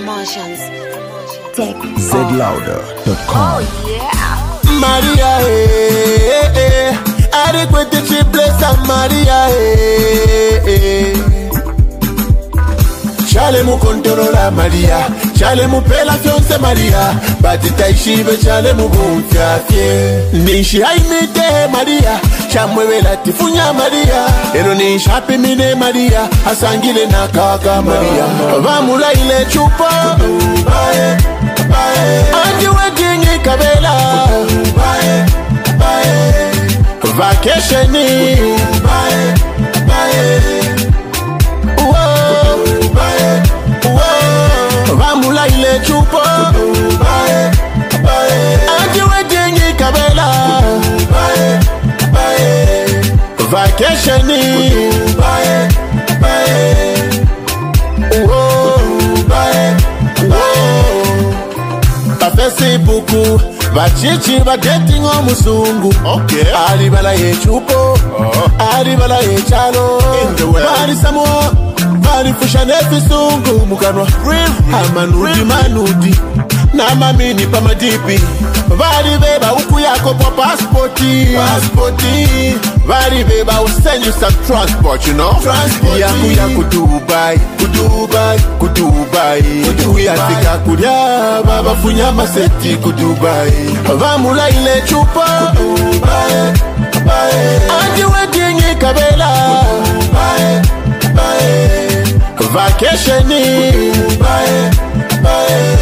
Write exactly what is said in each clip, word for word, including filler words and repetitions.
Promotions. zed louder dot com. Oh yeah. Maria, eh, eh, adequate triplets Maria, eh, eh. Chale mu controla Maria, chale mu pela fiance Maria, batita ishibe chale mu gonfia fie. Nishi haimite Maria, chamwewe latifunya Maria, ero nishi happy mine Maria, asangile na kaka Maria. Vamula ile chupa, bae, bae, andi wedding ikabela, bae, bae, vacationi, bae, bae. Vamula ile chupa, bae, bae, andi wedding ikabela, bae, bae, vacationi, bae, bae, oh, bae, oh. Pa Facebook, bachichi ba dating o musungu, okay. Ali bala ye chupo, oh. Ali bala ye chalo, bari samo. Bari fusha nefi sungu mukanwa Amanudi manudi na mamini pa madipi. Bari beba uku yako po passporti Passporti Bari beba will send you some transport, you know. Transport Yaku yaku Dubai Kudubai Kudubai Kuyafika kulia Baba funya maseti kudubai. Vamula ile chupa Dubai Bae Andi wedding ikabela Bae Bae Vacationi, bae, bae,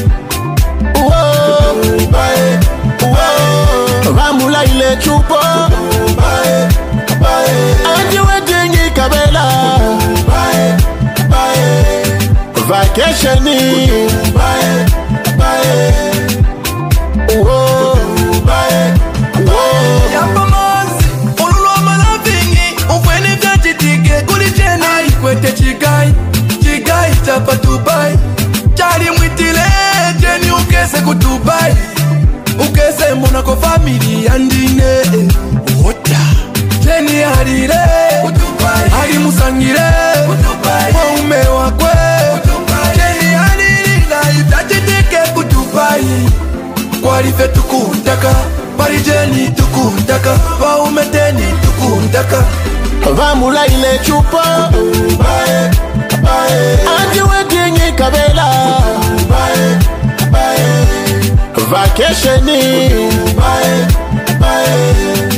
uo, bae, uo. Vamula ile chupa, bae, bae, andi wedding ikabela, bae, bae, vacationi, bae, bae, uo, bae, uo. Yamba mazi, ululo malavingi, ufweni vya jitike kulicheni, kwete chigai. Chigai chapa Dubai, chali mwitile jeni ukese ku Dubai, ukese Monaco family andine, ota jeni harire ku Dubai, hari musangire ku Dubai, waume wakwe ku Dubai, jeni hariri na itajitike ku Dubai, kwarife tukundaka, pari jeni tukundaka, waume teni tukundaka. Vamula ile chupa, bae, bae, andi wedding ikabela, bae, bae, vacationi, bae, bae,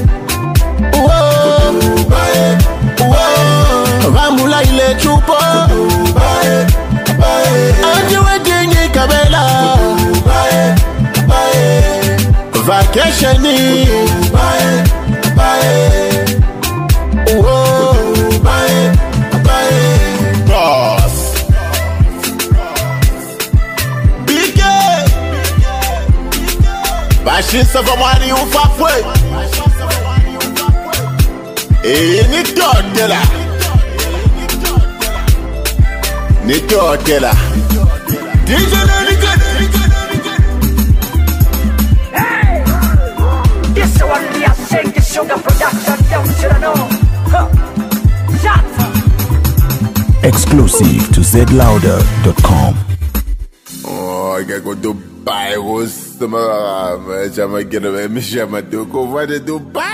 uo, bae, uo. Vamula ile chupa, bae, bae, andi wedding ikabela, bae, bae, vacationi, bae, bae. Whoa, bye, bye, boss. Big game. Bashisa vamani ufafwe. Eh, ni totela. Ni totela. D J Nanigan. Hey, this one we are saying the sugar production down to the know. Exclusive to zed louder dot com. Oh, I gotta go to Dubai. What's the matter? I'm gonna get a mission. I'm gonna go to Dubai.